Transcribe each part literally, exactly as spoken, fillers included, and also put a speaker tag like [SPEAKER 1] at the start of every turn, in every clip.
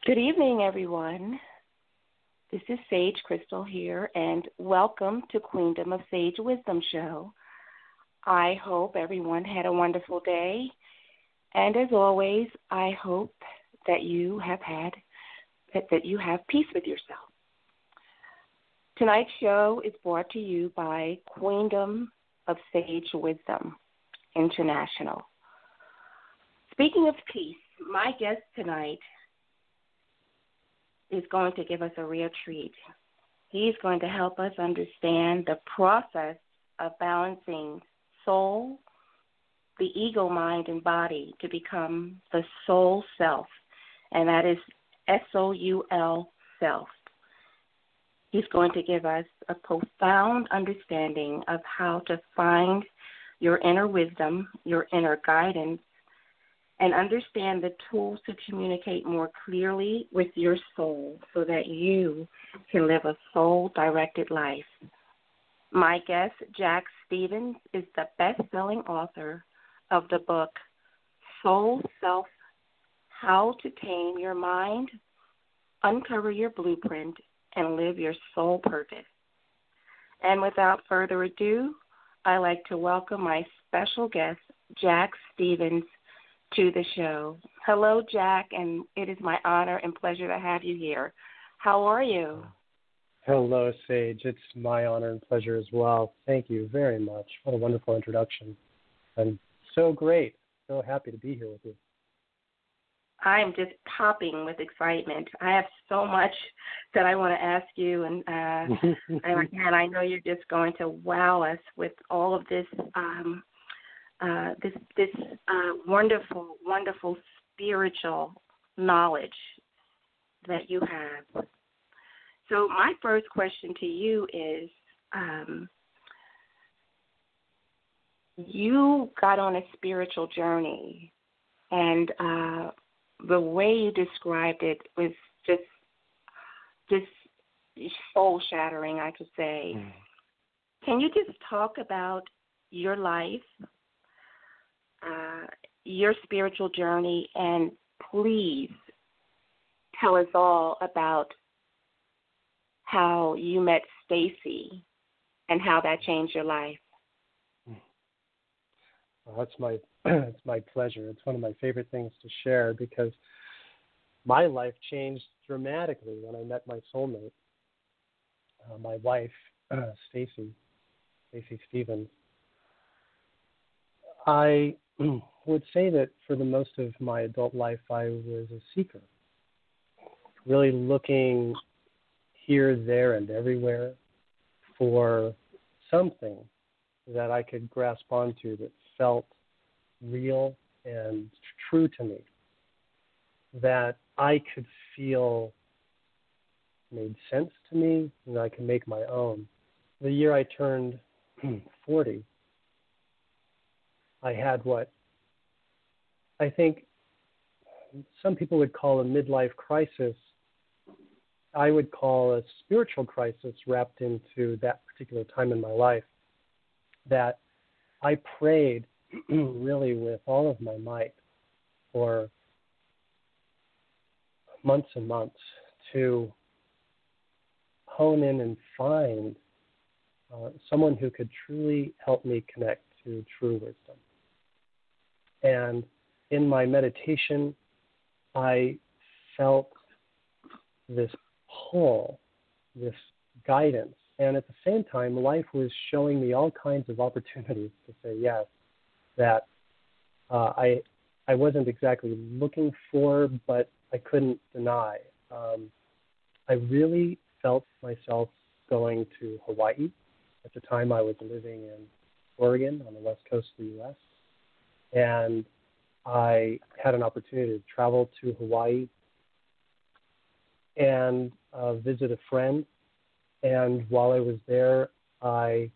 [SPEAKER 1] Good evening, everyone. This is Sage Crystal here, and welcome to Queendom of Sage Wisdom Show. I hope everyone had a wonderful day, and as always, I hope that you have had that, that you have peace with yourself. Tonight's show is brought to you by Queendom of Sage Wisdom International. Speaking of peace, my guest tonight is going to give us a real treat. He's going to help us understand the process of balancing soul, the ego, mind, and body to become the soul self, and that is S O U L, self. He's going to give us a profound understanding of how to find your inner wisdom, your inner guidance, and understand the tools to communicate more clearly with your soul so that you can live a soul-directed life. My guest, Jack Stevens, is the best-selling author of the book Soul Self, How to Tame Your Mind, Uncover Your Blueprint, and Live Your Soul Purpose. And without further ado, I'd like to welcome my special guest, Jack Stevens, to the show. Hello, Jack, and it is my honor and pleasure to have you here. How are you?
[SPEAKER 2] Hello, Sage. It's my honor and pleasure as well. Thank you very much. What a wonderful introduction. I'm so great. So happy to be here with you.
[SPEAKER 1] I am just popping with excitement. I have so much that I want to ask you, and uh, and, and I know you're just going to wow us with all of this um, Uh, this this uh, wonderful, wonderful spiritual knowledge that you have. So my first question to you is, um, you got on a spiritual journey, and uh, the way you described it was just, just soul-shattering, I could say. Mm. Can you just talk about your life, Uh, your spiritual journey, and please tell us all about how you met Stacy and how that changed your life.
[SPEAKER 2] Well, that's my it's my pleasure. It's one of my favorite things to share because my life changed dramatically when I met my soulmate, uh, my wife, uh, Stacy, Stacy Stevens. I would say that for the most of my adult life, I was a seeker, really looking here, there, and everywhere for something that I could grasp onto that felt real and true to me, that I could feel made sense to me, and I could make my own. The year I turned forty, I had what I think some people would call a midlife crisis. I would call a spiritual crisis wrapped into that particular time in my life, that I prayed really with all of my might for months and months to hone in and find uh, someone who could truly help me connect to true wisdom. And in my meditation, I felt this pull, this guidance. And at the same time, life was showing me all kinds of opportunities to say yes, that uh, I I wasn't exactly looking for, but I couldn't deny. Um, I really felt myself going to Hawaii. At the time, I was living in Oregon on the west coast of the U S, and I had an opportunity to travel to Hawaii and uh, visit a friend. And while I was there, I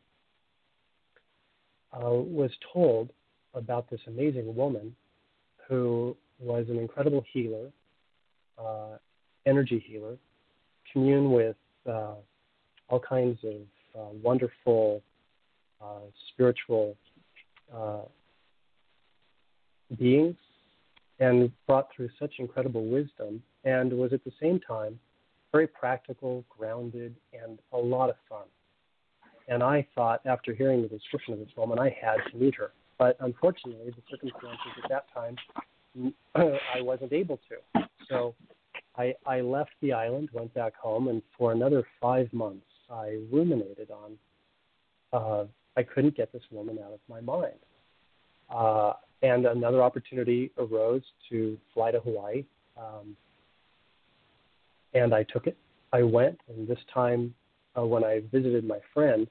[SPEAKER 2] uh, was told about this amazing woman who was an incredible healer, uh, energy healer, commune with uh, all kinds of uh, wonderful uh, spiritual uh, beings, and brought through such incredible wisdom, and was at the same time very practical, grounded, and a lot of fun. And I thought, after hearing the description of this woman, I had to meet her. But unfortunately, the circumstances at that time, I wasn't able to. So I, I left the island, went back home, and for another five months, I ruminated on, uh, I couldn't get this woman out of my mind. Uh, and another opportunity arose to fly to Hawaii, um, and I took it. I went, and this time uh, when I visited my friend,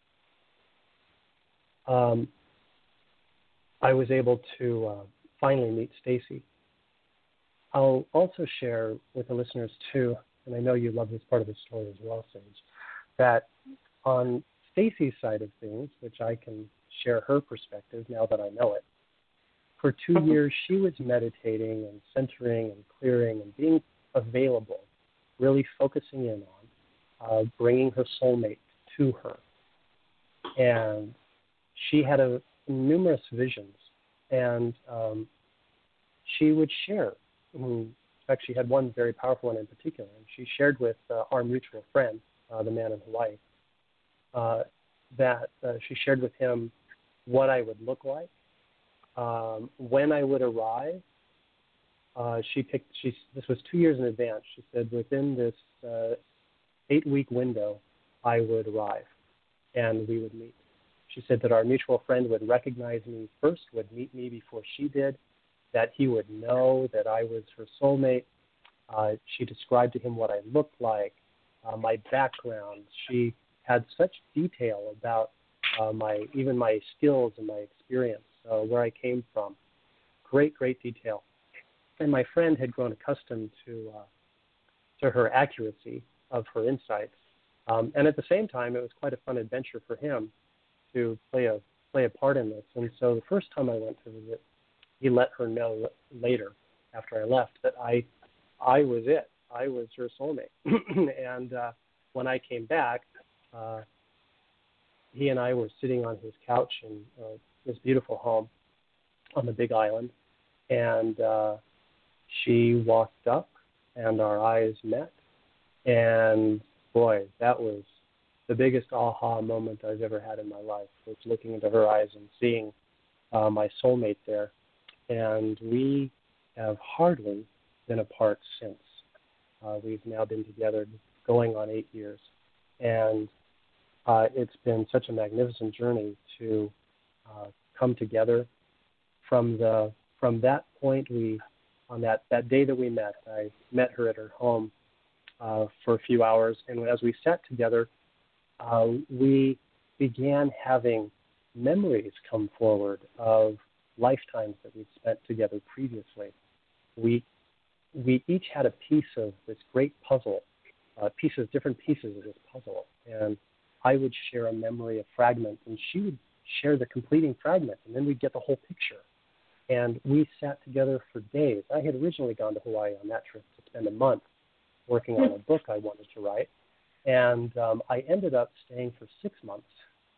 [SPEAKER 2] um, I was able to uh, finally meet Stacy. I'll also share with the listeners too, and I know you love this part of the story as well, Sage, that on Stacy's side of things, which I can share her perspective now that I know it, for two years she was meditating and centering and clearing and being available, really focusing in on uh, bringing her soulmate to her. And she had a, numerous visions, and um, she would share. In fact, she had one very powerful one in particular, and she shared with uh, our mutual friend, uh, the man in Hawaii, uh, that uh, she shared with him what I would look like, um, when I would arrive. Uh, she picked. She this was two years in advance. She said within this uh, eight-week window, I would arrive, and we would meet. She said that our mutual friend would recognize me first, would meet me before she did, that he would know that I was her soulmate. Uh, she described to him what I looked like, uh, my background. She had such detail about uh, my even my skills and my experience, uh, where I came from. Great, great detail. And my friend had grown accustomed to uh, to her accuracy of her insights. Um, and at the same time, it was quite a fun adventure for him to play a play a part in this. And so the first time I went to visit, he let her know later, after I left, that I I was it. I was her soulmate. And uh, when I came back, uh, he and I were sitting on his couch in uh, this beautiful home on the Big Island, and uh, she walked up, and our eyes met, and boy, that was the biggest aha moment I've ever had in my life, was looking into her eyes and seeing uh, my soulmate there. And we have hardly been apart since. Uh, we've now been together going on eight years. And uh, it's been such a magnificent journey to uh, come together. From the from that point, we on that, that day that we met, I met her at her home uh, for a few hours. And as we sat together, uh, we began having memories come forward of lifetimes that we'd spent together previously. We we each had a piece of this great puzzle, uh, pieces, different pieces of this puzzle, and I would share a memory, a fragment, and she would share the completing fragment, and then we'd get the whole picture. And we sat together for days. I had originally gone to Hawaii on that trip to spend a month working on a book I wanted to write, and um, I ended up staying for six months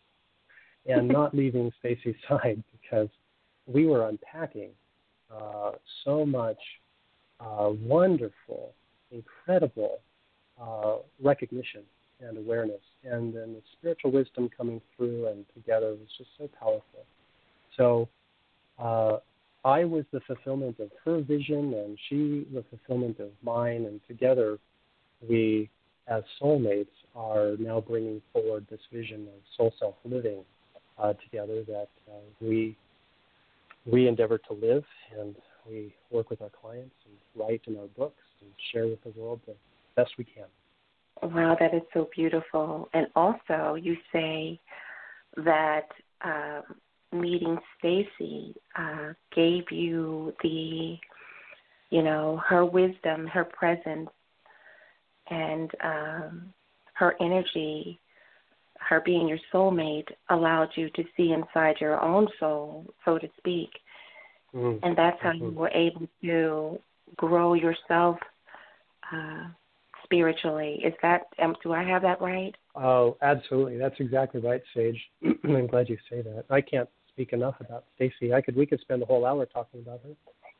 [SPEAKER 2] and not leaving Stacy's side, because we were unpacking uh, so much uh, wonderful, incredible uh, recognition and awareness, and then the spiritual wisdom coming through and together was just so powerful. So uh, I was the fulfillment of her vision, and she the fulfillment of mine, and together we, as soulmates, are now bringing forward this vision of soul self-living uh, together that uh, we we endeavor to live, and we work with our clients and write in our books and share with the world the best we can.
[SPEAKER 1] Wow, that is so beautiful. And also, you say that uh, meeting Stacy uh, gave you the, you know, her wisdom, her presence, and um, her energy, her being your soulmate, allowed you to see inside your own soul, so to speak. Mm-hmm. And that's how mm-hmm. you were able to grow yourself uh, spiritually. Is that, um, do I have that right?
[SPEAKER 2] Oh, absolutely. That's exactly right, Sage. I'm glad you say that. I can't speak enough about Stacy. I could, we could spend a whole hour talking about her.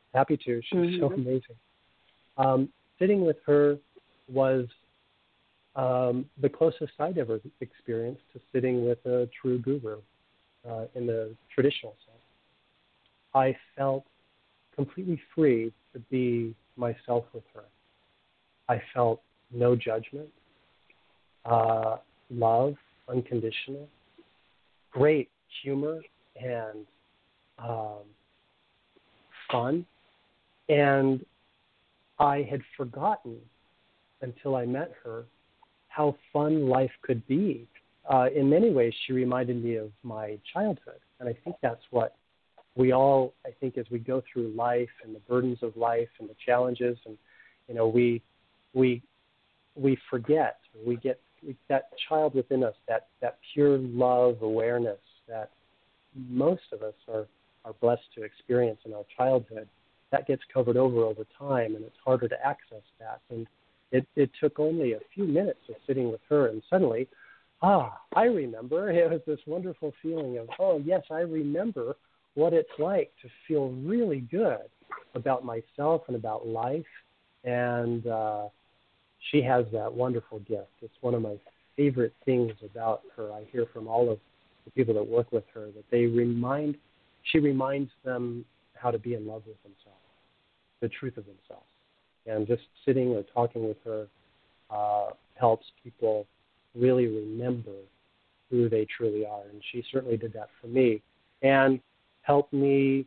[SPEAKER 2] Happy to. She's
[SPEAKER 1] Mm-hmm.
[SPEAKER 2] so amazing. Um, sitting with her was um, the closest I'd ever experienced to sitting with a true guru uh, in the traditional sense. I felt completely free to be myself with her. I felt no judgment, uh, love, unconditional, great humor, and um, fun. And I had forgotten until I met her how fun life could be. Uh, in many ways, she reminded me of my childhood. And I think that's what we all, I think, as we go through life and the burdens of life and the challenges, and, you know, we, we, we forget, we get we, that child within us, that, that pure love awareness that most of us are, are blessed to experience in our childhood. That gets covered over over time, and it's harder to access that. And it, it took only a few minutes of sitting with her, and suddenly, ah, I remember. It was this wonderful feeling of, oh, yes, I remember what it's like to feel really good about myself and about life. And uh, she has that wonderful gift. It's one of my favorite things about her. I hear from all of the people that work with her that they remind, she reminds them how to be in love with themselves, the truth of themselves. And just sitting or talking with her uh, helps people really remember who they truly are. And she certainly did that for me and helped me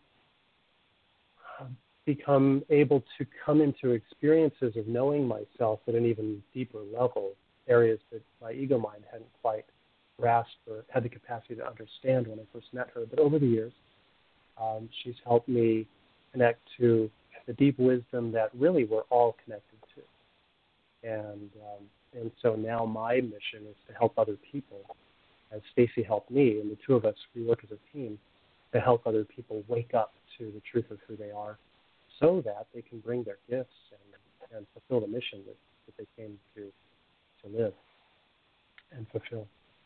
[SPEAKER 2] become able to come into experiences of knowing myself at an even deeper level, areas that my ego mind hadn't quite grasped or had the capacity to understand when I first met her. But over the years, um, she's helped me connect to the deep wisdom that really we're all connected to. And um, and so now my mission is to help other people, as Stacy helped me, and the two of us, we work as a team, to help other people wake up to the truth of who they are so that they can bring their gifts and, and fulfill the mission that, that they came to to live and fulfill.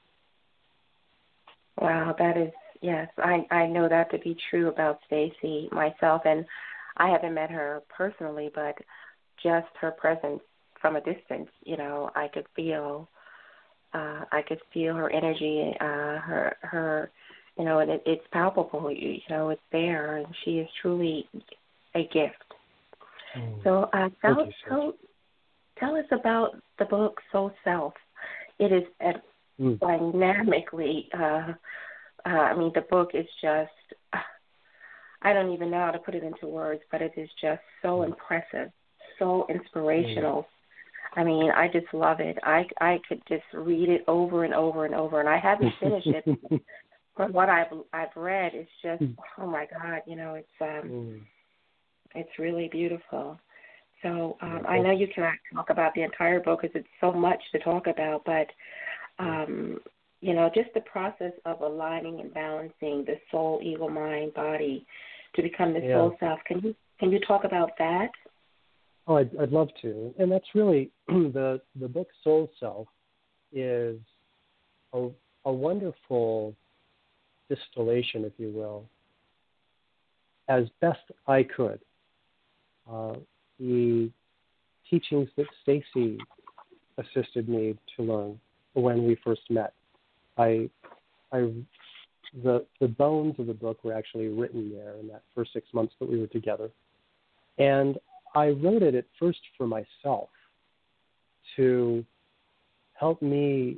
[SPEAKER 1] Wow, that is, yes, I, I know that to be true about Stacy myself, and I haven't met her personally, but just her presence from a distance, you know, I could feel, uh, I could feel her energy, uh, her, her, you know, and it, it's palpable, you, you know, it's there, and she is truly a gift.
[SPEAKER 2] Mm.
[SPEAKER 1] So, uh, tell,
[SPEAKER 2] Thank you,
[SPEAKER 1] tell, tell us about the book Soul Self. It is a
[SPEAKER 2] mm.
[SPEAKER 1] dynamically, uh, uh, I mean, the book is just, uh, I don't even know how to put it into words, but it is just so mm. impressive, so inspirational. Mm. I mean, I just love it. I, I could just read it over and over and over, and I haven't finished it. From what I've I've read, it's just, oh my God, you know, it's um, mm. it's really beautiful. So um, I know you cannot talk about the entire book because it's so much to talk about, but um, you know, just the process of aligning and balancing the soul, ego, mind, body to become the yeah. soul self. Can you can you talk about that?
[SPEAKER 2] Oh, I'd, I'd love to. And that's really the the book Soul Self is a, a wonderful distillation, if you will, as best I could. Uh, the teachings that Stacy assisted me to learn when we first met. I, I, the the bones of the book were actually written there in that first six months that we were together, and I wrote it at first for myself to help me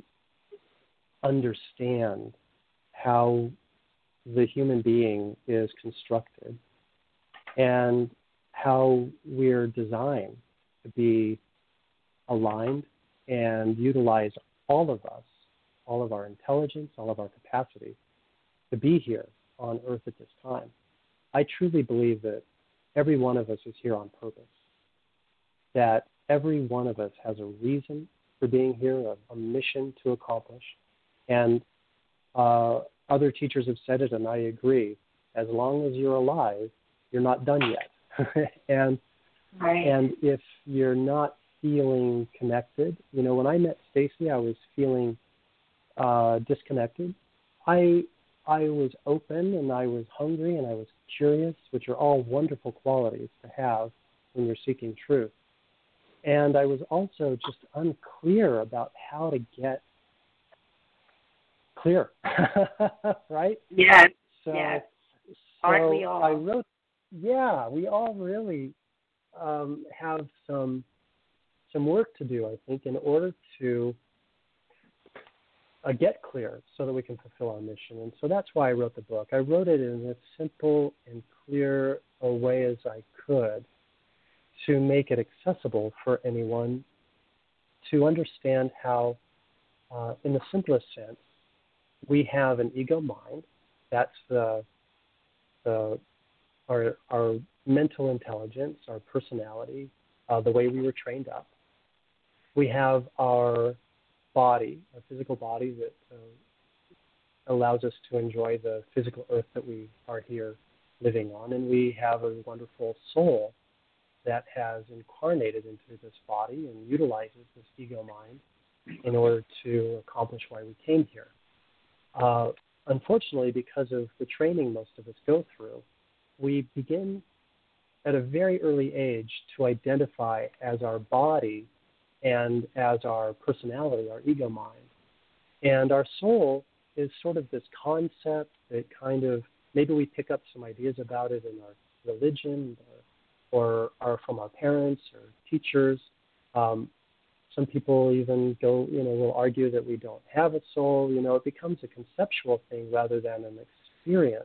[SPEAKER 2] understand how the human being is constructed and how we're designed to be aligned and utilize all of us, all of our intelligence, all of our capacity to be here on Earth at this time. I truly believe that every one of us is here on purpose, that every one of us has a reason for being here, a, a mission to accomplish. And uh, other teachers have said it, and I agree. As long as you're alive, you're not done yet. and
[SPEAKER 1] right.
[SPEAKER 2] and if you're not feeling connected, you know, when I met Stacy, I was feeling uh, disconnected. I I was open and I was hungry and I was curious, which are all wonderful qualities to have when you're seeking truth. And I was also just unclear about how to get clear, right?
[SPEAKER 1] Yes,
[SPEAKER 2] so,
[SPEAKER 1] yes.
[SPEAKER 2] So
[SPEAKER 1] Aren't we all?
[SPEAKER 2] I wrote, yeah, we all really um, have some some work to do, I think, in order to uh, get clear so that we can fulfill our mission. And so that's why I wrote the book. I wrote it in as simple and clear a way as I could to make it accessible for anyone to understand how, uh, in the simplest sense, we have an ego mind. That's the, the our, our mental intelligence, our personality, uh, the way we were trained up. We have our body, our physical body that uh, allows us to enjoy the physical earth that we are here living on. And we have a wonderful soul that has incarnated into this body and utilizes this ego mind in order to accomplish why we came here. Uh, unfortunately, because of the training most of us go through, we begin at a very early age to identify as our body and as our personality, our ego mind. And our soul is sort of this concept that kind of, maybe we pick up some ideas about it in our religion or, or are from our parents or teachers. Um, some people even go, you know, will argue that we don't have a soul. You know, it becomes a conceptual thing rather than an experience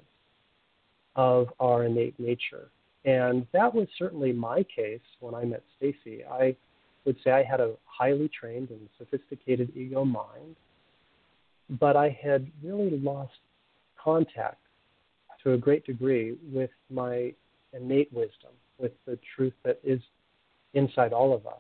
[SPEAKER 2] of our innate nature. And that was certainly my case when I met Stacy. I would say I had a highly trained and sophisticated ego mind, but I had really lost contact to a great degree with my innate wisdom, with the truth that is inside all of us.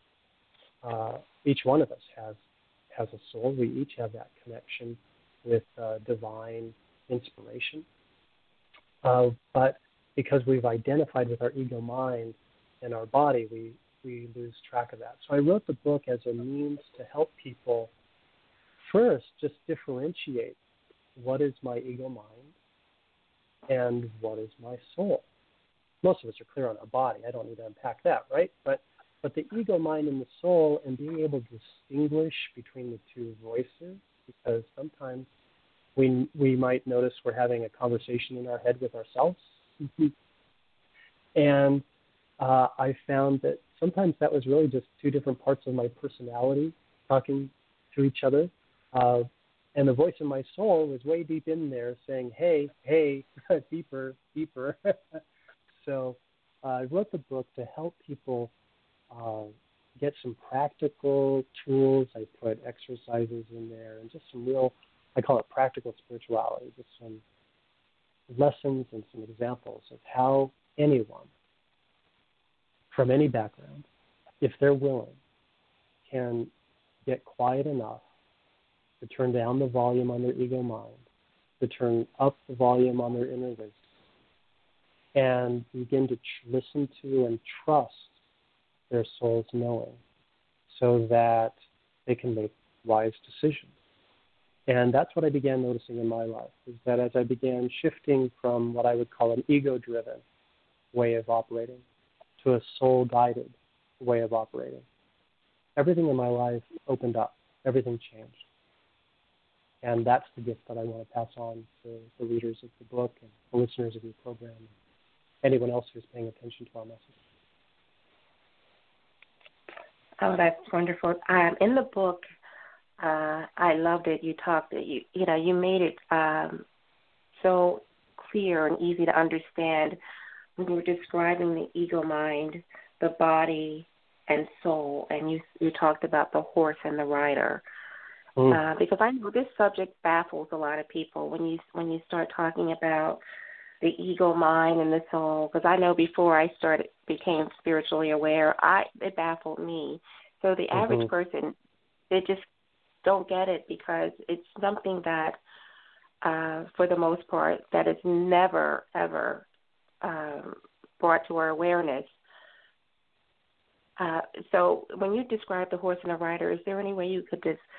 [SPEAKER 2] Uh, each one of us has has a soul. We each have that connection with uh, divine inspiration. Uh, but because we've identified with our ego mind and our body, we, we lose track of that. So I wrote the book as a means to help people first just differentiate what is my ego mind and what is my soul. Most of us are clear on our body. I don't need to unpack that, right? But but the ego mind and the soul, and being able to distinguish between the two voices, because sometimes we we might notice we're having a conversation in our head with ourselves. And uh, I found that sometimes that was really just two different parts of my personality talking to each other. Uh, and the voice of my soul was way deep in there saying, hey, hey, deeper, deeper. So uh, I wrote the book to help people uh, get some practical tools. I put exercises in there and just some real, I call it practical spirituality, just some lessons and some examples of how anyone from any background, if they're willing, can get quiet enough to turn down the volume on their ego mind, to turn up the volume on their inner wisdom, and begin to tr- listen to and trust their soul's knowing so that they can make wise decisions. And that's what I began noticing in my life, is that as I began shifting from what I would call an ego-driven way of operating to a soul-guided way of operating, everything in my life opened up. Everything changed. And that's the gift that I want to pass on to the readers of the book and the listeners of your program and anyone else who's paying attention to our message.
[SPEAKER 1] Oh, that's wonderful. Um, in the book, uh, I loved it. You talked, you you know, you made it um, so clear and easy to understand when you were describing the ego mind, the body, and soul, and you you talked about the horse and the rider. Mm. Uh, because I know this subject baffles a lot of people when you when you start talking about the ego mind and the soul. Because I know before I started became spiritually aware, I it baffled me. So the mm-hmm. average person, they just don't get it because it's something that, uh, for the most part, that is never ever um, brought to our awareness. Uh, so when you describe the horse and the rider, is there any way you could just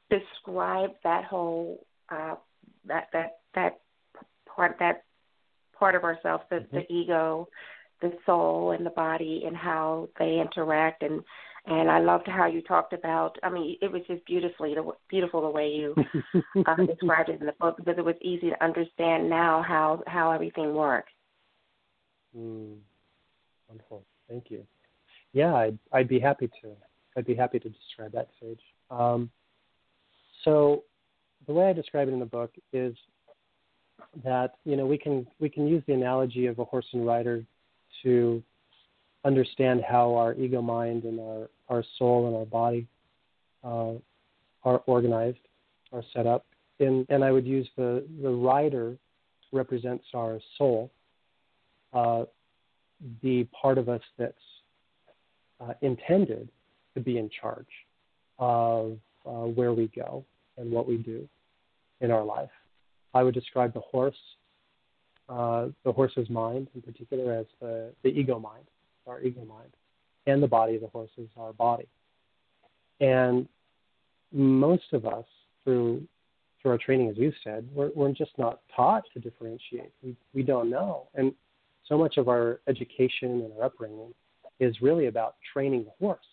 [SPEAKER 1] describe that whole uh, that that that part that part of ourselves, the,
[SPEAKER 2] Mm-hmm.
[SPEAKER 1] the ego, the soul, and the body, and how they interact. And and I loved how you talked about. I mean, it was just beautifully the beautiful the way you uh, described it in the book, because it was easy to understand now how how everything works.
[SPEAKER 2] Mm, wonderful. Thank you. Yeah, I'd, I'd be happy to. I'd be happy to describe that, Sage. Um, so the way I describe it in the book is that, you know, we can we can use the analogy of a horse and rider to understand how our ego mind and our, our soul and our body uh, are organized, are set up. And, and I would use the, the rider represents our soul, uh, the part of us that's uh, intended to be in charge of uh, where we go and what we do in our life. I would describe the horse, uh, the horse's mind in particular, as the, the ego mind, our ego mind, and the body of the horse is our body. And most of us, through through our training, as you said, we're, we're just not taught to differentiate. We we don't know, and so much of our education and our upbringing is really about training the horse,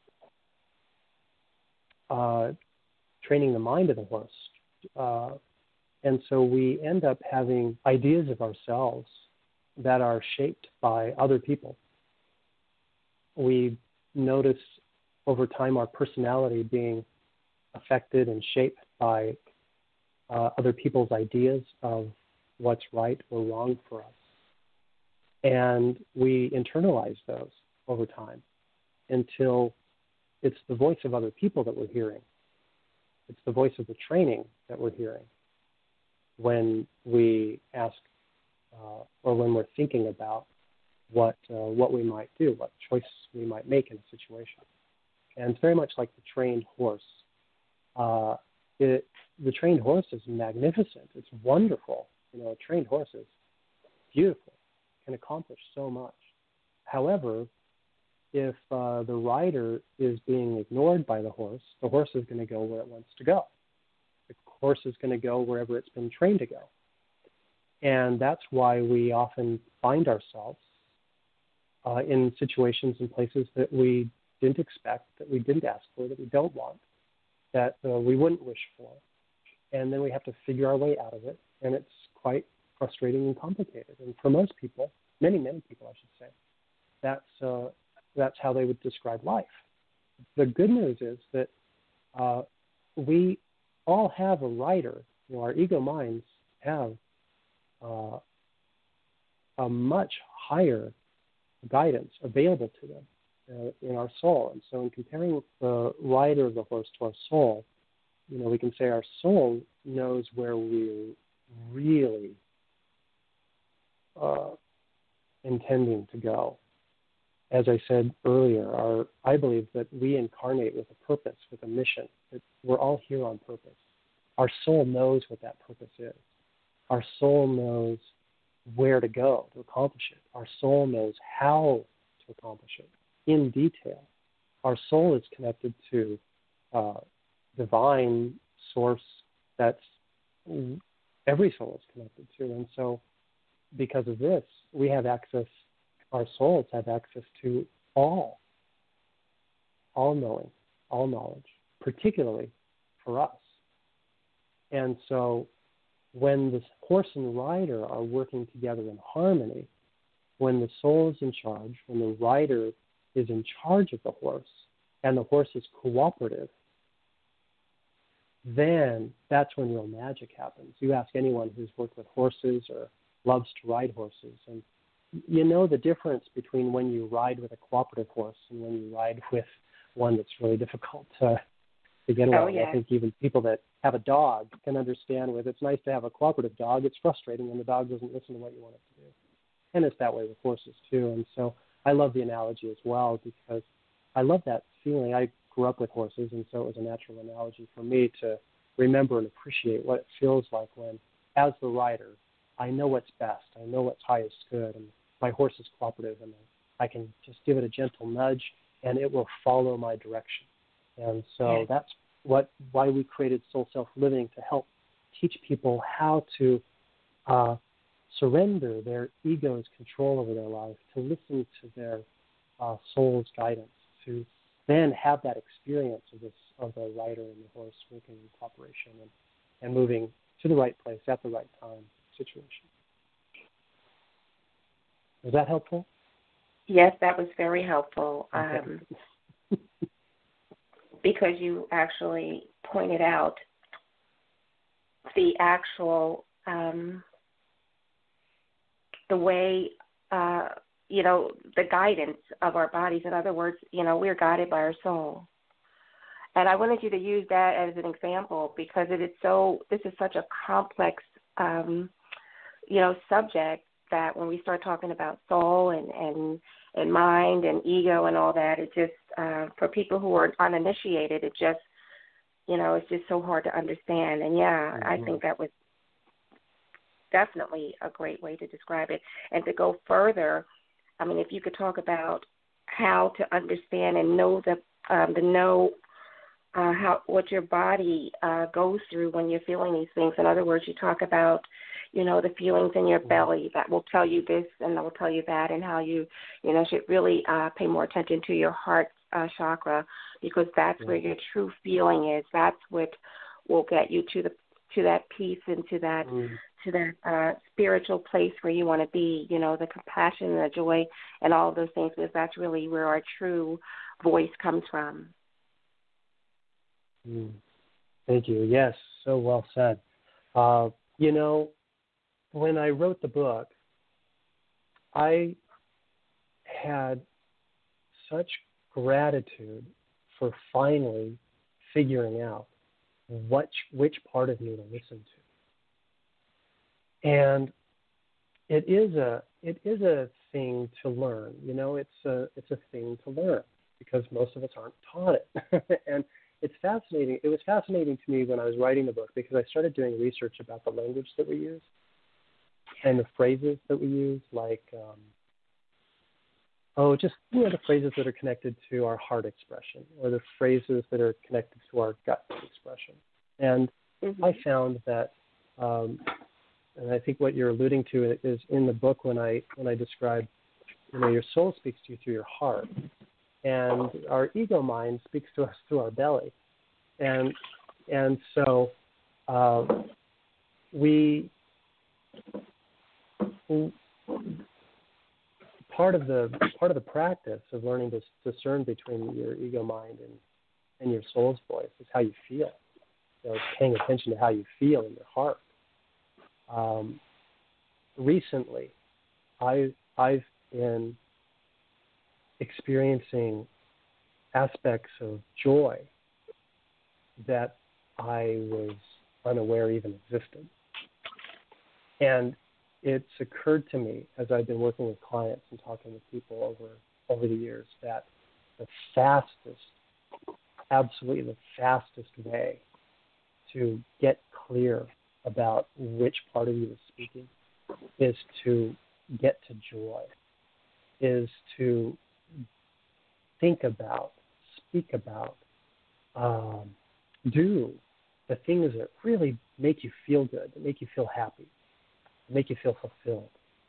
[SPEAKER 2] uh, training the mind of the horse. Uh, and so we end up having ideas of ourselves that are shaped by other people. We notice over time our personality being affected and shaped by uh, other people's ideas of what's right or wrong for us. And we internalize those over time until it's the voice of other people that we're hearing. It's the voice of the training that we're hearing when we ask uh, or when we're thinking about what uh, what we might do, what choice we might make in a situation. And it's very much like the trained horse. Uh, it, the trained horse is magnificent. It's wonderful. You know, a trained horse is beautiful, can accomplish so much. However, if uh, the rider is being ignored by the horse, the horse is going to go where it wants to go. The horse is going to go wherever it's been trained to go. And that's why we often find ourselves uh, in situations and places that we didn't expect, that we didn't ask for, that we don't want, that uh, we wouldn't wish for. And then we have to figure our way out of it. And it's quite frustrating and complicated. And for most people, many, many people, I should say, that's uh, that's how they would describe life. The good news is that uh, we all have a rider. You know, our ego minds have uh, a much higher guidance available to them uh, in our soul. And so in comparing the rider of the horse to our soul, you know, we can say our soul knows where we're really uh, intending to go. As I said earlier, our, I believe that we incarnate with a purpose, with a mission. That we're all here on purpose. Our soul knows what that purpose is. Our soul knows where to go to accomplish it. Our soul knows how to accomplish it in detail. Our soul is connected to uh, divine source that's every soul is connected to. And so because of this, we have access, our souls have access to all, all knowing, all knowledge, particularly for us. And so when the horse and rider are working together in harmony, when the soul is in charge, when the rider is in charge of the horse, and the horse is cooperative, then that's when real magic happens. You ask anyone who's worked with horses or loves to ride horses, and you know the difference between when you ride with a cooperative horse and when you ride with one that's really difficult to, to get along.
[SPEAKER 1] Oh, yeah.
[SPEAKER 2] I think even people that have a dog can understand with it's nice to have a cooperative dog. It's frustrating when the dog doesn't listen to what you want it to do. And it's that way with horses too. And so I love the analogy as well because I love that feeling. I grew up with horses, and so it was a natural analogy for me to remember and appreciate what it feels like when, as the rider, I know what's best. I know what's highest good, and my horse is cooperative, and I can just give it a gentle nudge, and it will follow my direction. And so
[SPEAKER 1] Yeah.
[SPEAKER 2] that's what why we created Soul Self Living, to help teach people how to uh, surrender their ego's control over their life, to listen to their uh, soul's guidance, to then have that experience of this of the rider and the horse working in cooperation and, and moving to the right place at the right time situation. Was that helpful?
[SPEAKER 1] Yes, that was very helpful.
[SPEAKER 2] Okay.
[SPEAKER 1] Um, because you actually pointed out the actual, um, the way, uh, you know, the guidance of our bodies. In other words, you know, we're guided by our soul. And I wanted you to use that as an example because it is so, this is such a complex, um, you know, subject that when we start talking about soul and, and, and mind and ego and all that, it just, uh, for people who are uninitiated, it just, you know, it's just so hard to understand. And, yeah, mm-hmm. I think that was definitely a great way to describe it. And to go further, I mean, if you could talk about how to understand and know the, um, the know uh, how what your body uh, goes through when you're feeling these things. In other words, you talk about, you know, the feelings in your belly that will tell you this and that will tell you that, and how you, you know, should really uh, pay more attention to your heart uh, chakra, because that's yeah. where your true feeling is. That's what will get you to the to that peace and to that mm. to that uh, spiritual place where you want to be. You know, the compassion and the joy and all of those things, because that's really where our true voice comes from.
[SPEAKER 2] Mm. Thank you. Yes, so well said. Uh, you know, when I wrote the book, I had such gratitude for finally figuring out what, which part of me to listen to. And it is a it is a thing to learn. You know, it's a it's a thing to learn because most of us aren't taught it. And it's fascinating. It was fascinating to me when I was writing the book because I started doing research about the language that we use and the phrases that we use, like, um, oh, just, you know, the phrases that are connected to our heart expression or the phrases that are connected to our gut expression. And mm-hmm. I found that, um, and I think what you're alluding to is in the book when I when I describe, you know, your soul speaks to you through your heart, and our ego mind speaks to us through our belly, and and so uh, we. Part of the part of the practice of learning to discern between your ego mind and, and your soul's voice is how you feel. You know, paying attention to how you feel in your heart. Um, recently, I I've been experiencing aspects of joy that I was unaware even existed, and it's occurred to me as I've been working with clients and talking with people over over the years that the fastest, absolutely the fastest way to get clear about which part of you is speaking is to get to joy, is to think about, speak about, um, do the things that really make you feel good, that make you feel happy, make you feel fulfilled.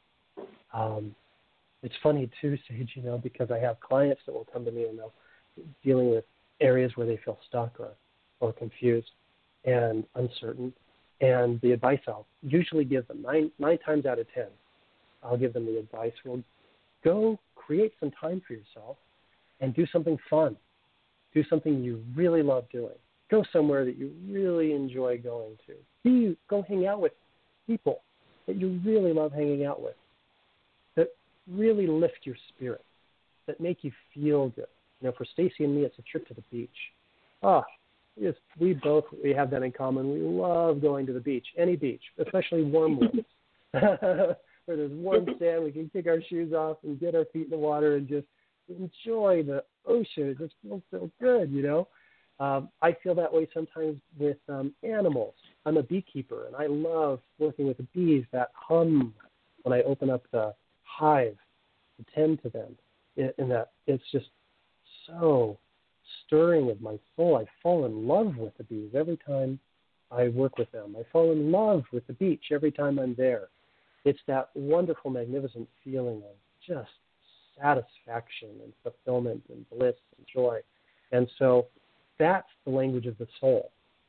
[SPEAKER 2] Um, it's funny too, Sage, you know, because I have clients that will come to me and they'll dealing with areas where they feel stuck or, or confused and uncertain. And the advice I'll usually give them, nine, nine times out of ten, I'll give them the advice, well, go create some time for yourself and do something fun. Do something you really love doing. Go somewhere that you really enjoy going to. Be, go hang out with people that you really love hanging out with, that really lift your spirit, that make you feel good. You know, for Stacy and me, it's a trip to the beach. Ah, yes, we both we have that in common. We love going to the beach, any beach, especially warm ones, where there's warm sand. We can kick our shoes off and get our feet in the water and just enjoy the ocean. It just feels so good, you know. Um, I feel that way sometimes with um, animals. I'm a beekeeper, and I love working with the bees, that hum when I open up the hive to tend to them. It, and that it's just so stirring of my soul. I fall in love with the bees every time I work with them. I fall in love with the beach every time I'm there. It's that wonderful, magnificent feeling of just satisfaction and fulfillment and bliss and joy. And so that's the language of the soul.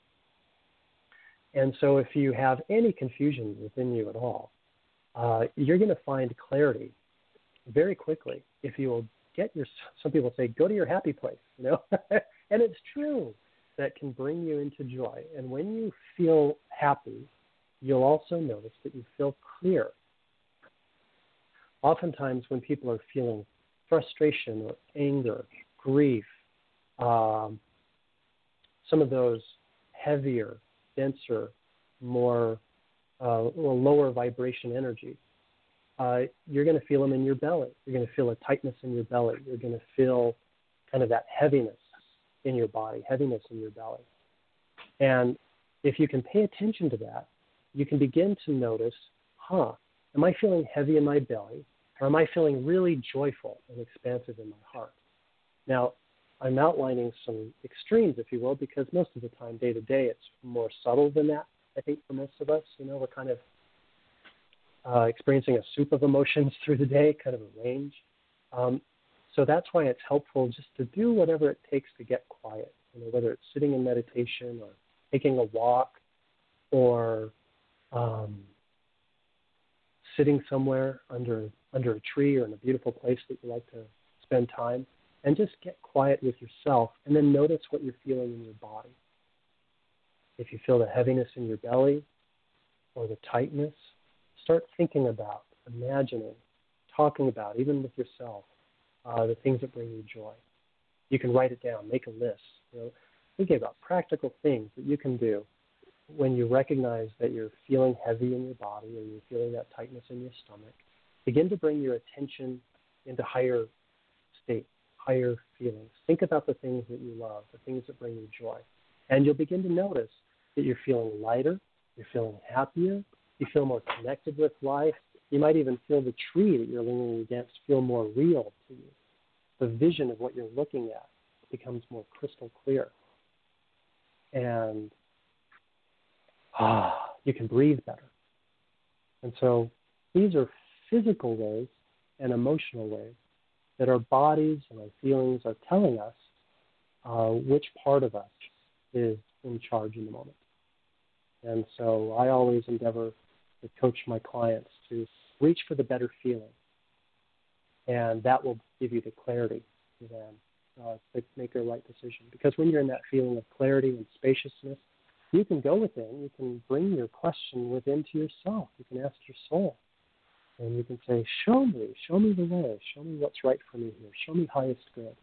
[SPEAKER 2] And so if you have any confusion within you at all, uh, you're going to find clarity very quickly if you will get your, some people say, go to your happy place, you know. And it's true. That can bring you into joy. And when you feel happy, you'll also notice that you feel clear. Oftentimes when people are feeling frustration or anger, grief, um, some of those heavier, denser, more uh, or lower vibration energies, uh, you're going to feel them in your belly. You're going to feel a tightness in your belly. You're going to feel kind of that heaviness in your body, heaviness in your belly. And if you can pay attention to that, you can begin to notice, huh, am I feeling heavy in my belly, or am I feeling really joyful and expansive in my heart? Now, I'm outlining some extremes, if you will, because most of the time, day to day, it's more subtle than that, I think, for most of us. You know, we're kind of uh, experiencing a soup of emotions through the day, kind of a range. Um, So that's why it's helpful just to do whatever it takes to get quiet, you know, whether it's sitting in meditation or taking a walk or um, sitting somewhere under under a tree or in a beautiful place that you like to spend time, and just get quiet with yourself and then notice what you're feeling in your body. If you feel the heaviness in your belly or the tightness, start thinking about, imagining, talking about, even with yourself, Uh, the things that bring you joy. You can write it down, make a list. You know, thinking about practical things that you can do when you recognize that you're feeling heavy in your body or you're feeling that tightness in your stomach. Begin to bring your attention into higher states, higher feelings. Think about the things that you love, the things that bring you joy. And you'll begin to notice that you're feeling lighter, you're feeling happier, you feel more connected with life. You might even feel the tree that you're leaning against feel more real to you. The vision of what you're looking at becomes more crystal clear. And ah, you can breathe better. And so these are physical ways and emotional ways that our bodies and our feelings are telling us uh, which part of us is in charge in the moment. And so I always endeavor to coach my clients to reach for the better feeling. And that will give you the clarity to then uh, to make a right decision. Because when you're in that feeling of clarity and spaciousness, you can go within, you can bring your question within to yourself. You can ask your soul. And you can say, show me, show me the way, show me what's right for me here, show me highest good.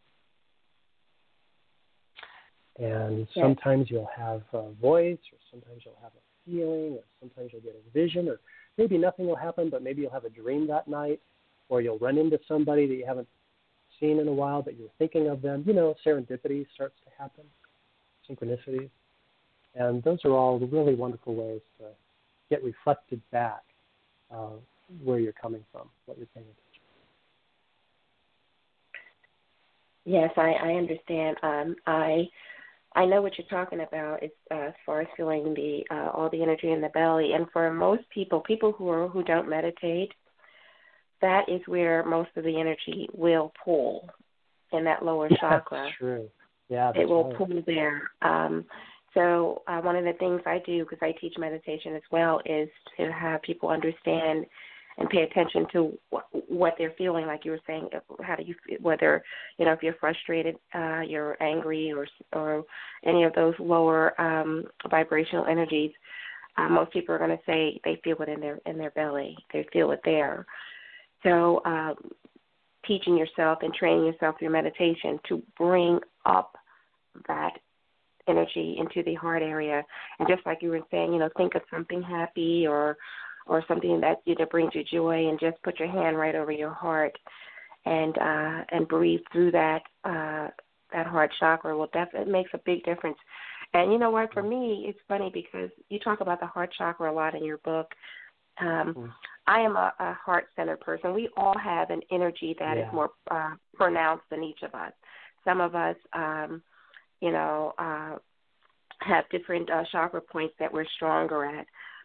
[SPEAKER 2] And yes. Sometimes you'll have a voice, or sometimes you'll have a feeling, or sometimes you'll get a vision, or maybe nothing will happen, but maybe you'll have a dream that night, or you'll run into somebody that you haven't seen in a while, but you're thinking of them. You know, serendipity starts to happen, synchronicities. And those are all really wonderful ways to get reflected back uh, where you're coming from, what you're paying attention to.
[SPEAKER 1] Yes, I, I understand. Um, I I know what you're talking about as, uh, as far as feeling the uh, all the energy in the belly. And for most people, people who are who don't meditate, that is where most of the energy will pull in that lower
[SPEAKER 2] yeah,
[SPEAKER 1] chakra.
[SPEAKER 2] That's true. Yeah, that's
[SPEAKER 1] it will
[SPEAKER 2] right.
[SPEAKER 1] pull there. Um, so uh, one of the things I do, because I teach meditation as well, is to have people understand and pay attention to what, what they're feeling. Like you were saying, how do you feel, whether, you know, if you're frustrated, uh, you're angry, or or any of those lower um, vibrational energies. Uh, most people are going to say they feel it in their in their belly. They feel it there. So um, teaching yourself and training yourself through meditation to bring up that energy into the heart area. And just like you were saying, you know, think of something happy or or something that, you know, brings you joy, and just put your hand right over your heart and uh, and breathe through that uh, that heart chakra. Will definitely makes a big difference. And you know what? For me, it's funny because you talk about the heart chakra a lot in your book. Um, mm. I am a, a heart-centered person. We all have an energy that yeah. is more uh, pronounced than each of us. Some of us, um, you know, uh, have different uh, chakra points that we're stronger at.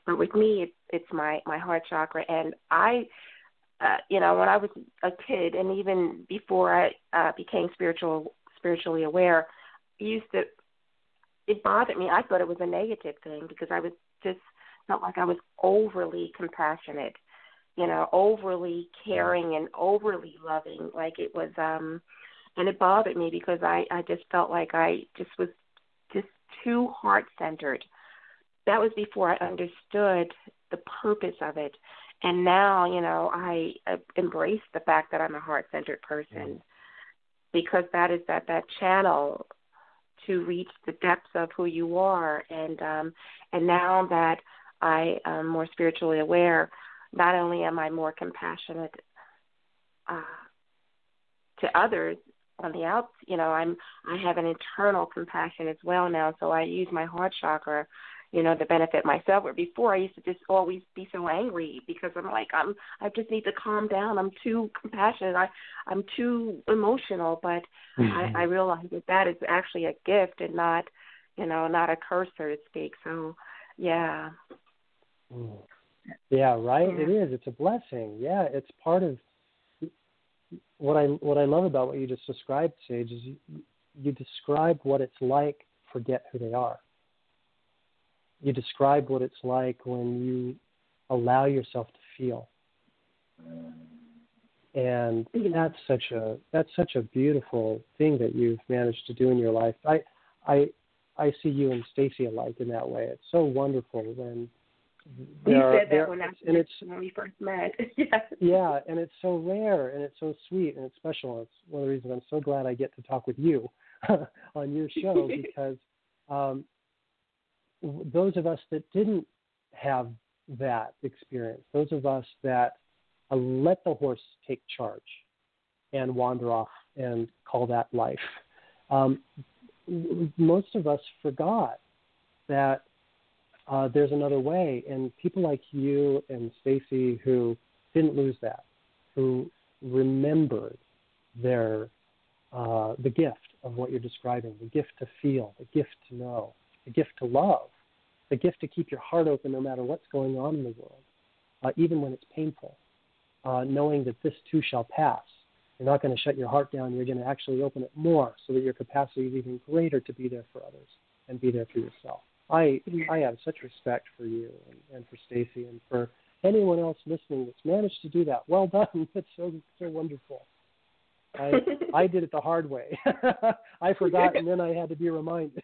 [SPEAKER 1] But with me, it's it's my my heart chakra, and I, uh, you know, when I was a kid, and even before I uh, became spiritual spiritually aware, it used to it bothered me. I thought it was a negative thing because I was just felt like I was overly compassionate, you know, overly caring and overly loving. Like it was, um, and it bothered me because I, I just felt like I just was just too heart-centered. That was before I understood the purpose of it. And now, you know, I uh, embrace the fact that I'm a heart-centered person because that is that, that channel to reach the depths of who you are. And um, and now that I am more spiritually aware, not only am I more compassionate uh, to others on the out, you know, I'm I have an internal compassion as well now. So I use my heart chakra, you know, to benefit myself. Where before I used to just always be so angry because I'm like I'm I just need to calm down. I'm too compassionate. I I'm too emotional. But mm-hmm. I, I realize that that is actually a gift and not, you know, not a curse, so to speak. So, yeah.
[SPEAKER 2] Mm. Yeah, right. Yeah. It is. It's a blessing. Yeah, it's part of what I what I love about what you just described, Sage. Is you, you describe what it's like to forget who they are. You describe what it's like when you allow yourself to feel, and that's such a that's such a beautiful thing that you've managed to do in your life. I I I see you and Stacy alike in that way. It's so wonderful when
[SPEAKER 1] you
[SPEAKER 2] are,
[SPEAKER 1] said that when, I, and it's, when we first met. Yes.
[SPEAKER 2] Yeah, and it's so rare and it's so sweet and it's special. It's one of the reasons I'm so glad I get to talk with you on your show because. Um, Those of us that didn't have that experience, those of us that uh, let the horse take charge and wander off and call that life, um, most of us forgot that uh, there's another way. And people like you and Stacy who didn't lose that, who remembered their uh, the gift of what you're describing, the gift to feel, the gift to know, the gift to love, the gift to keep your heart open no matter what's going on in the world, uh, even when it's painful, uh, knowing that this too shall pass. You're not going to shut your heart down. You're going to actually open it more so that your capacity is even greater to be there for others and be there for yourself. I I have such respect for you and, and for Stacy and for anyone else listening that's managed to do that. Well done. That's so so wonderful. I I did it the hard way. I forgot, and then I had to be reminded.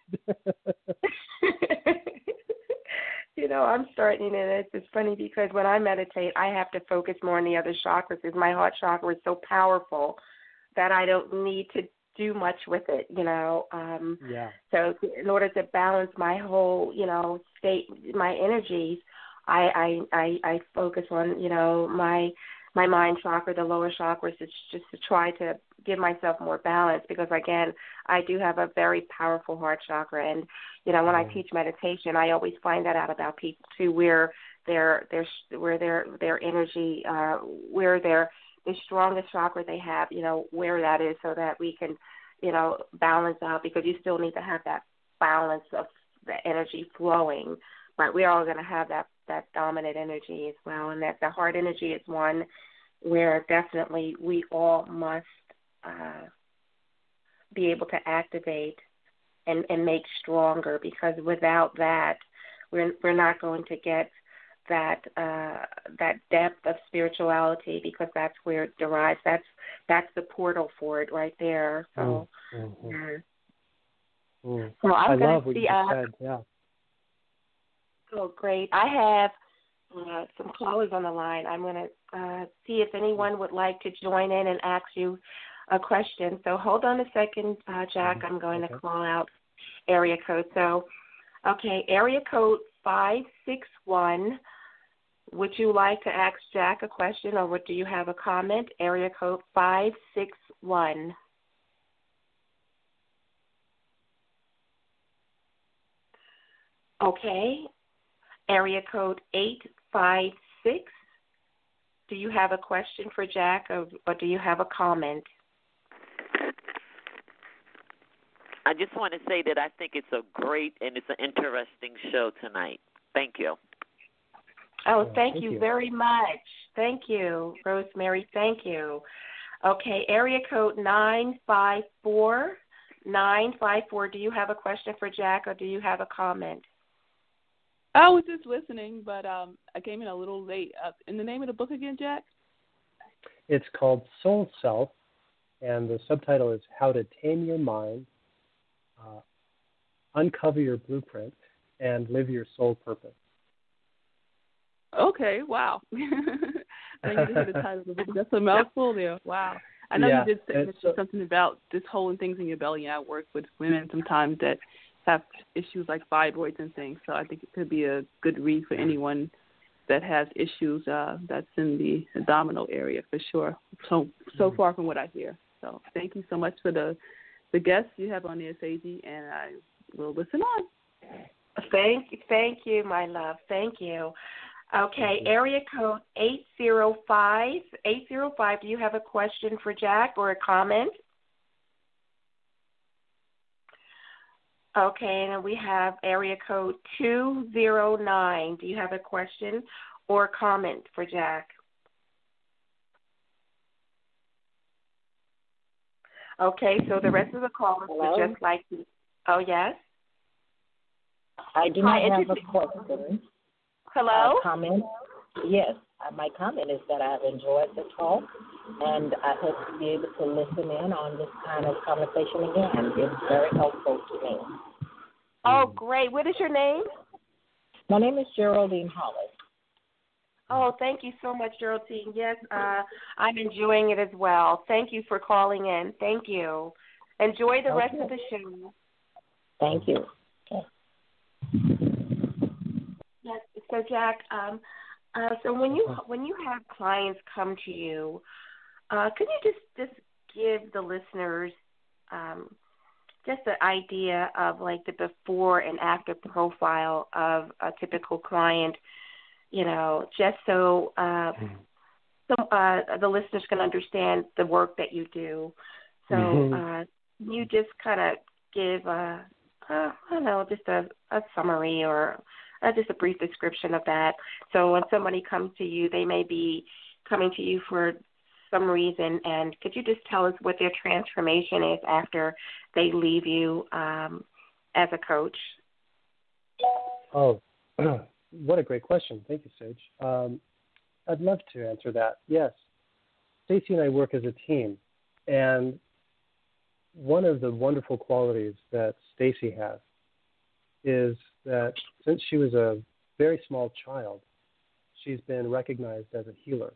[SPEAKER 1] You know, I'm starting, and it's, it's funny because when I meditate, I have to focus more on the other chakras because my heart chakra is so powerful that I don't need to do much with it, you know. Um,
[SPEAKER 2] yeah.
[SPEAKER 1] So in order to balance my whole, you know, state, my energies, I I, I, I focus on, you know, my my mind chakra, the lower chakras, it's just to try to give myself more balance because, again, I do have a very powerful heart chakra. And, you know, when I teach meditation, I always find that out about people, too, where their, their, where their, their energy, uh, where their, the strongest chakra they have, you know, where that is so that we can, you know, balance out because you still need to have that balance of the energy flowing. But we're all going to have that, that dominant energy as well, and that the heart energy is one where definitely we all must uh, be able to activate and, and make stronger because without that, we're we're not going to get that uh, that depth of spirituality because that's where it derives. That's that's the portal for it right there. So,
[SPEAKER 2] mm-hmm.
[SPEAKER 1] yeah.
[SPEAKER 2] mm.
[SPEAKER 1] so I'm
[SPEAKER 2] I
[SPEAKER 1] gonna
[SPEAKER 2] love what
[SPEAKER 1] see,
[SPEAKER 2] you just
[SPEAKER 1] uh,
[SPEAKER 2] said. Yeah.
[SPEAKER 1] Oh, great. I have uh, some callers on the line. I'm going to uh, see if anyone would like to join in and ask you a question. So hold on a second, uh, Jack. I'm going
[SPEAKER 2] okay.
[SPEAKER 1] to call out area code. So, okay, area code five six one. Would you like to ask Jack a question or do you have a comment? Area code five six one. Okay. Area code eight five six. Do you have a question for Jack or, or do you have a comment?
[SPEAKER 3] I just want to say that I think it's a great and it's an interesting show tonight. Thank you.
[SPEAKER 1] Oh,
[SPEAKER 2] Yeah,
[SPEAKER 1] thank
[SPEAKER 2] thank
[SPEAKER 1] you
[SPEAKER 2] you.
[SPEAKER 1] very much. Thank you, Rosemary. Thank you. Okay, area code nine five four. nine five four. Do you have a question for Jack or do you have a comment?
[SPEAKER 4] I was just listening, but um, I came in a little late. Uh, in the name of the book again, Jack?
[SPEAKER 2] It's called Soul Self, and the subtitle is How to Tame Your Mind, uh, Uncover Your Blueprint, and Live Your Soul Purpose.
[SPEAKER 4] Okay, wow. Thank you to hear the title of the book. That's a mouthful there. Wow. I know
[SPEAKER 2] Yeah,
[SPEAKER 4] you did say
[SPEAKER 2] it's,
[SPEAKER 4] mention
[SPEAKER 2] uh,
[SPEAKER 4] something about just holding things in your belly. I work with women sometimes that have issues like fibroids and things, so I think it could be a good read for anyone that has issues uh, that's in the abdominal area for sure. So so far from what I hear. So thank you so much for the the guests you have on there, Seiji, and I will listen on.
[SPEAKER 1] Thank, thank you, my love. Thank you. Okay, area code eight zero five. eight zero five, do you have a question for Jack or a comment? Okay, and we have area code two zero nine. Do you have a question or comment for Jack? Okay, so the rest of the callers
[SPEAKER 5] Hello?
[SPEAKER 1] would just like to. Oh, yes?
[SPEAKER 5] I do
[SPEAKER 1] Hi,
[SPEAKER 5] not have a
[SPEAKER 1] introduce-
[SPEAKER 5] question.
[SPEAKER 1] Hello?
[SPEAKER 5] A comment? Yes. Uh, my comment is that I've enjoyed the talk, and I hope to be able to listen in on this kind of conversation again. It's very helpful to me.
[SPEAKER 1] Oh, great. What is your name?
[SPEAKER 5] My name is Geraldine Hollis.
[SPEAKER 1] Oh, thank you so much, Geraldine. Yes, uh, I'm enjoying it as well. Thank you for calling in. Thank you. Enjoy the
[SPEAKER 5] Okay.
[SPEAKER 1] rest of the show.
[SPEAKER 5] Thank you. Okay.
[SPEAKER 1] Yes. So, Jack, um, uh, so when you when you have clients come to you, uh, could you just just give the listeners um, just an idea of like the before and after profile of a typical client? You know, just so uh, some uh, the listeners can understand the work that you do. So,
[SPEAKER 2] Mhm.
[SPEAKER 1] uh, you just kind of give a, uh, I don't know, just a, a summary or uh, just a brief description of that. So when somebody comes to you, they may be coming to you for some reason, and could you just tell us what their transformation is after they leave you um, as a coach?
[SPEAKER 2] Oh, what a great question. Thank you, Sage. Um, I'd love to answer that. Yes. Stacy and I work as a team, and one of the wonderful qualities that Stacy has is that since she was a very small child, she's been recognized as a healer.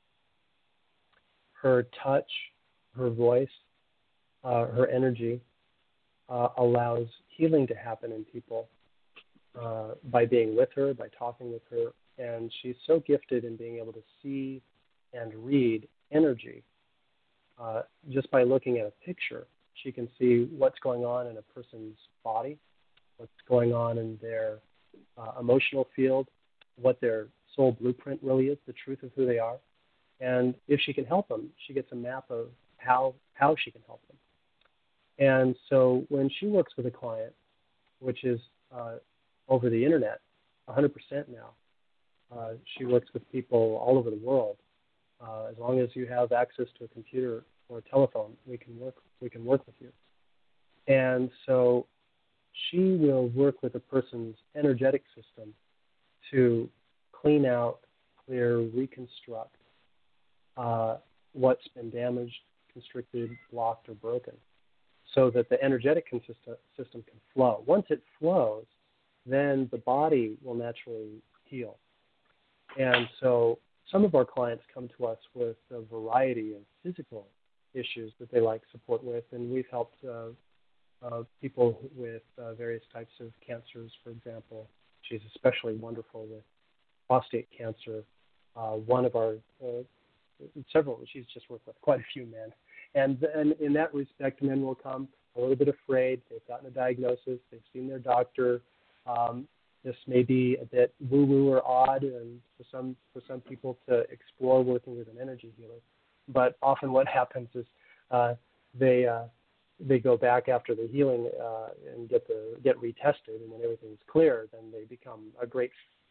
[SPEAKER 2] Her touch, her voice, uh, her energy uh, allows healing to happen in people uh, by being with her, by talking with her, and she's so gifted in being able to see and read energy. Uh, just by looking at a picture, she can see what's going on in a person's body, what's going on in their uh, emotional field, what their soul blueprint really is, the truth of who they are. And if she can help them, she gets a map of how, how she can help them. And so when she works with a client, which is uh, over the internet, one hundred percent now, uh, she works with people all over the world. Uh, as long as you have access to a computer or a telephone, we can work. We can work with you. And so, she will work with a person's energetic system to clean out, clear, reconstruct uh, what's been damaged, constricted, blocked, or broken, so that the energetic consist- system can flow. Once it flows, then the body will naturally heal. And so some of our clients come to us with a variety of physical issues that they like support with, and we've helped uh, uh, people with uh, various types of cancers, for example. She's especially wonderful with prostate cancer. Uh, one of our, uh, several, she's just worked with quite a few men. And, and in that respect, men will come a little bit afraid. They've gotten a diagnosis. They've seen their doctor. Um, this may be a bit woo-woo or odd, and for some for some people to explore working with an energy healer. But often, what happens is uh, they uh, they go back after the healing uh, and get the get retested, and when everything's clear, then they become a great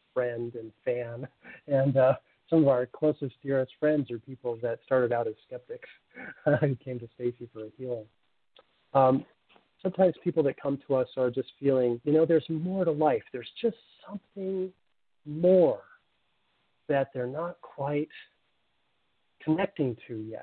[SPEAKER 2] friend and fan, and uh, some of our closest, dearest friends are people that started out as skeptics who came to Stacy for a healing. Um, sometimes people that come to us are just feeling, you know, there's more to life. There's just something more that they're not quite connecting to yet.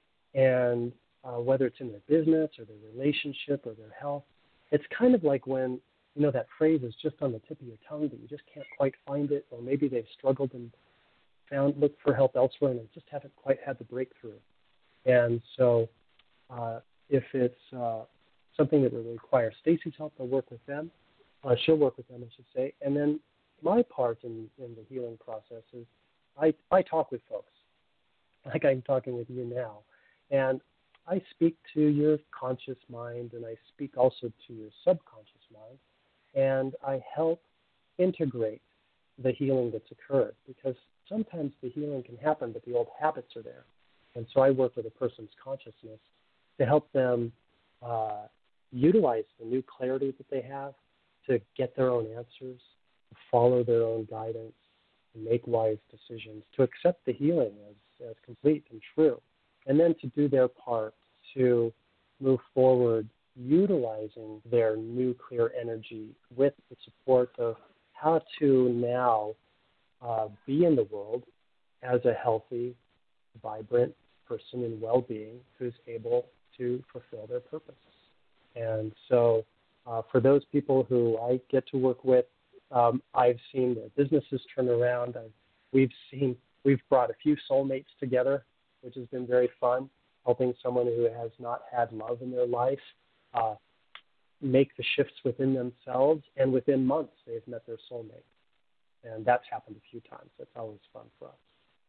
[SPEAKER 2] And uh, whether it's in their business or their relationship or their health, it's kind of like when, you know, that phrase is just on the tip of your tongue, but you just can't quite find it, or maybe they've struggled and found, looked for help elsewhere and they just haven't quite had the breakthrough. And so uh, if it's uh, something that would require Stacy's help, I'll work with them. Uh, she'll work with them, I should say. And then my part in, in the healing process is I, I talk with folks, like I'm talking with you now. And I speak to your conscious mind, and I speak also to your subconscious mind, and I help integrate the healing that's occurred, because sometimes the healing can happen, but the old habits are there. And so I work with a person's consciousness to help them uh, utilize the new clarity that they have to get their own answers, to follow their own guidance, to make wise decisions, to accept the healing as, as complete and true, and then to do their part to move forward utilizing their new clear energy with the support of how to now uh, be in the world as a healthy, vibrant person in well-being who's able to fulfill their purpose. And so uh, for those people who I get to work with, um, I've seen their businesses turn around. I've, we've seen, we've brought a few soulmates together, which has been very fun, helping someone who has not had love in their life uh, make the shifts within themselves, and within months they've met their soulmate. And that's happened a few times. That's always fun for us.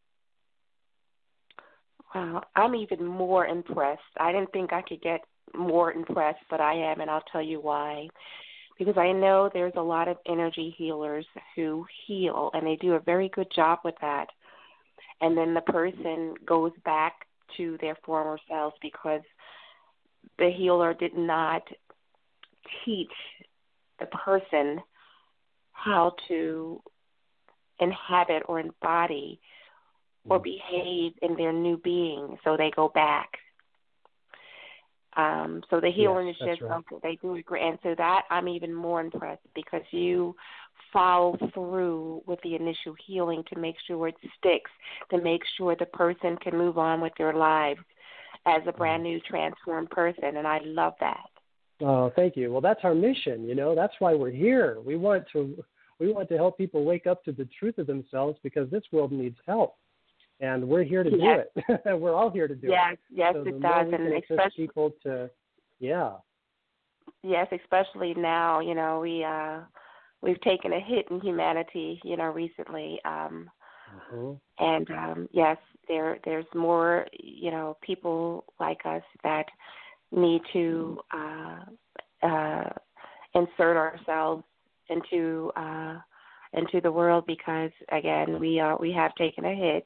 [SPEAKER 1] Wow, I'm even more impressed. I didn't think I could get more impressed, but I am, and I'll tell you why. Because I know there's a lot of energy healers who heal, and they do a very good job with that. And then the person goes back to their former selves because the healer did not teach the person how to inhabit or embody or behave in their new being, so they go back. Um, so the healing
[SPEAKER 2] yes,
[SPEAKER 1] is just
[SPEAKER 2] right.
[SPEAKER 1] something they do agree. And so that I'm even more impressed because you follow through with the initial healing to make sure it sticks, to make sure the person can move on with their lives as a brand new transformed person. And I love that.
[SPEAKER 2] Oh, thank you. Well, that's our mission. You know, that's why we're here. We want to, we want to help people wake up to the truth of themselves because this world needs help. And we're here to
[SPEAKER 1] yes.
[SPEAKER 2] do it. We're all here to do
[SPEAKER 1] yes,
[SPEAKER 2] it.
[SPEAKER 1] Yes,
[SPEAKER 2] so
[SPEAKER 1] it
[SPEAKER 2] the
[SPEAKER 1] does.
[SPEAKER 2] more we
[SPEAKER 1] and
[SPEAKER 2] can
[SPEAKER 1] especially
[SPEAKER 2] assist people to, yeah.
[SPEAKER 1] Yes, especially now, you know, we, uh, we've taken a hit in humanity, you know, recently. Um,
[SPEAKER 2] mm-hmm.
[SPEAKER 1] And, um, yes, there there's more, you know, people like us that need to uh, uh, insert ourselves into uh, into the world because, again, we are, we have taken a hit.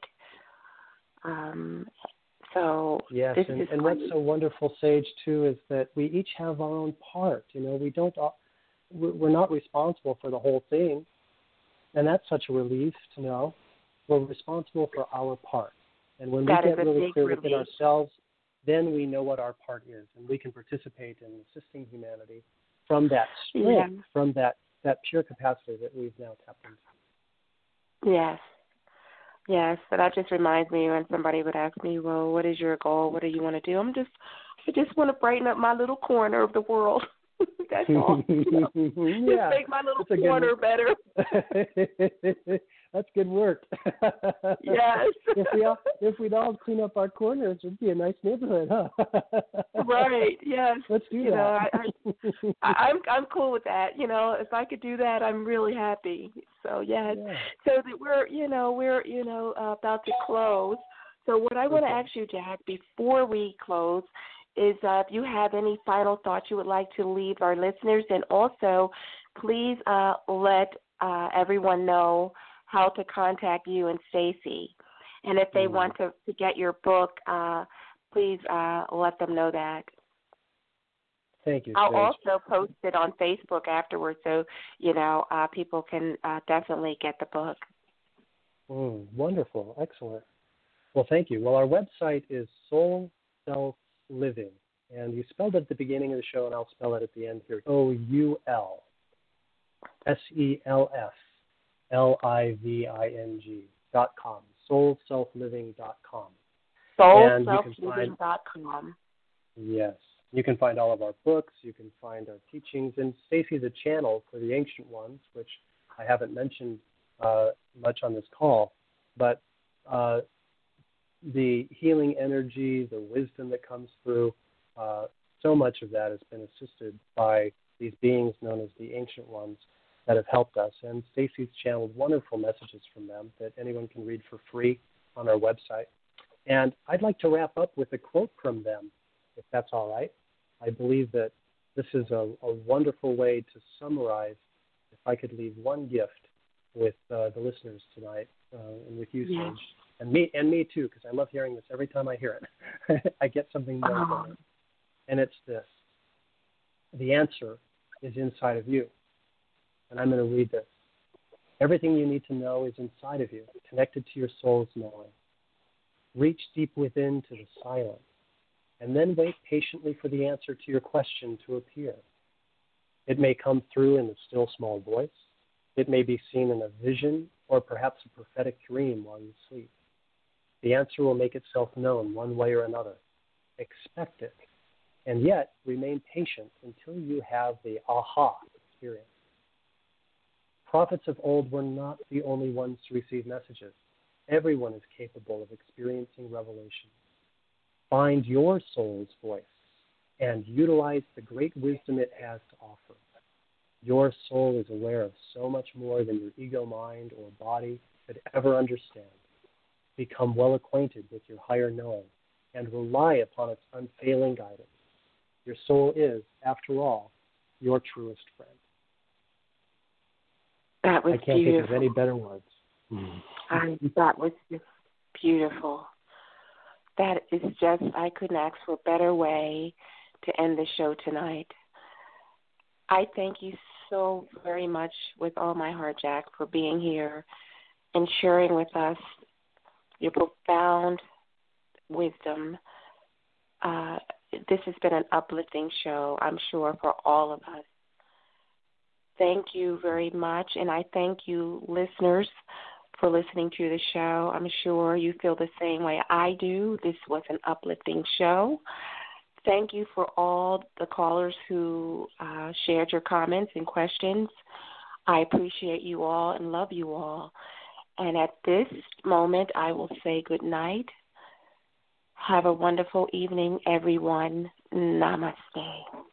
[SPEAKER 1] Um, so
[SPEAKER 2] yes,
[SPEAKER 1] this
[SPEAKER 2] and,
[SPEAKER 1] is
[SPEAKER 2] and what's so wonderful, Sage, too, is that we each have our own part. You know, we don't, we're not responsible for the whole thing, and that's such a relief to know. We're responsible for our part, and when
[SPEAKER 1] that
[SPEAKER 2] we get really clear
[SPEAKER 1] relief.
[SPEAKER 2] within ourselves, then we know what our part is, and we can participate in assisting humanity from that strength,
[SPEAKER 1] yeah.
[SPEAKER 2] from that, that pure capacity that we've now tapped into.
[SPEAKER 1] Yes. Yes, but that just reminds me when somebody would ask me, well, what is your goal? What do you want to do? I'm just, I just want to brighten up my little corner of the world. That's all. You know?
[SPEAKER 2] yeah,
[SPEAKER 1] just make my little corner better.
[SPEAKER 2] That's good work.
[SPEAKER 1] Yes.
[SPEAKER 2] if we all, if we'd all clean up our corners, it'd be a nice neighborhood, huh?
[SPEAKER 1] Right. Yes.
[SPEAKER 2] Let's do
[SPEAKER 1] you
[SPEAKER 2] that.
[SPEAKER 1] Know, I, I, I'm I'm cool with that. You know, if I could do that, I'm really happy. So yes.
[SPEAKER 2] Yeah.
[SPEAKER 1] So that we're you know we're you know uh, about to close. So what I want to
[SPEAKER 2] okay.
[SPEAKER 1] ask you, Jack, before we close, is uh, if you have any final thoughts you would like to leave our listeners, and also please uh, let uh, everyone know how to contact you and Stacy. And if they mm. want to, to get your book, uh, please uh, let them know that.
[SPEAKER 2] Thank you,
[SPEAKER 1] I'll
[SPEAKER 2] Sage.
[SPEAKER 1] also post it on Facebook afterwards, so you know uh, people can uh, definitely get the book.
[SPEAKER 2] Mm, wonderful. Excellent. Well, thank you. Well, our website is Soul Self Living, and you spelled it at the beginning of the show, and I'll spell it at the end here. O U L S E L F L I V I N G dot com. soul self living dot com.
[SPEAKER 1] soul self living dot com.
[SPEAKER 2] Yes. You can find all of our books. You can find our teachings. And Stacy, the channel for the Ancient Ones, which I haven't mentioned uh, much on this call, but uh, the healing energy, the wisdom that comes through, uh, so much of that has been assisted by these beings known as the Ancient Ones that have helped us. And Stacy's channeled wonderful messages from them that anyone can read for free on our website. And I'd like to wrap up with a quote from them, if that's all right. I believe that this is a, a wonderful way to summarize, if I could leave one gift with uh, the listeners tonight, uh, and with you, Sage,
[SPEAKER 1] yes.
[SPEAKER 2] and me, and me too, because I love hearing this. Every time I hear it, I get something more
[SPEAKER 1] Oh.
[SPEAKER 2] from it. And it's this. The answer is inside of you. And I'm going to read this. Everything you need to know is inside of you, connected to your soul's knowing. Reach deep within to the silence, and then wait patiently for the answer to your question to appear. It may come through in the still small voice. It may be seen in a vision or perhaps a prophetic dream while you sleep. The answer will make itself known one way or another. Expect it, and yet remain patient until you have the aha experience. Prophets of old were not the only ones to receive messages. Everyone is capable of experiencing revelation. Find your soul's voice and utilize the great wisdom it has to offer. Your soul is aware of so much more than your ego mind or body could ever understand. Become well acquainted with your higher knowing and rely upon its unfailing guidance. Your soul is, after all, your truest friend.
[SPEAKER 1] That was
[SPEAKER 2] I can't
[SPEAKER 1] beautiful.
[SPEAKER 2] think of any better words.
[SPEAKER 1] I, that was just beautiful. That is just, I couldn't ask for a better way to end the show tonight. I thank you so very much with all my heart, Jack, for being here and sharing with us your profound wisdom. Uh, this has been an uplifting show, I'm sure, for all of us. Thank you very much, and I thank you, listeners, for listening to the show. I'm sure you feel the same way I do. This was an uplifting show. Thank you for all the callers who uh, shared your comments and questions. I appreciate you all and love you all. And at this moment, I will say good night. Have a wonderful evening, everyone. Namaste.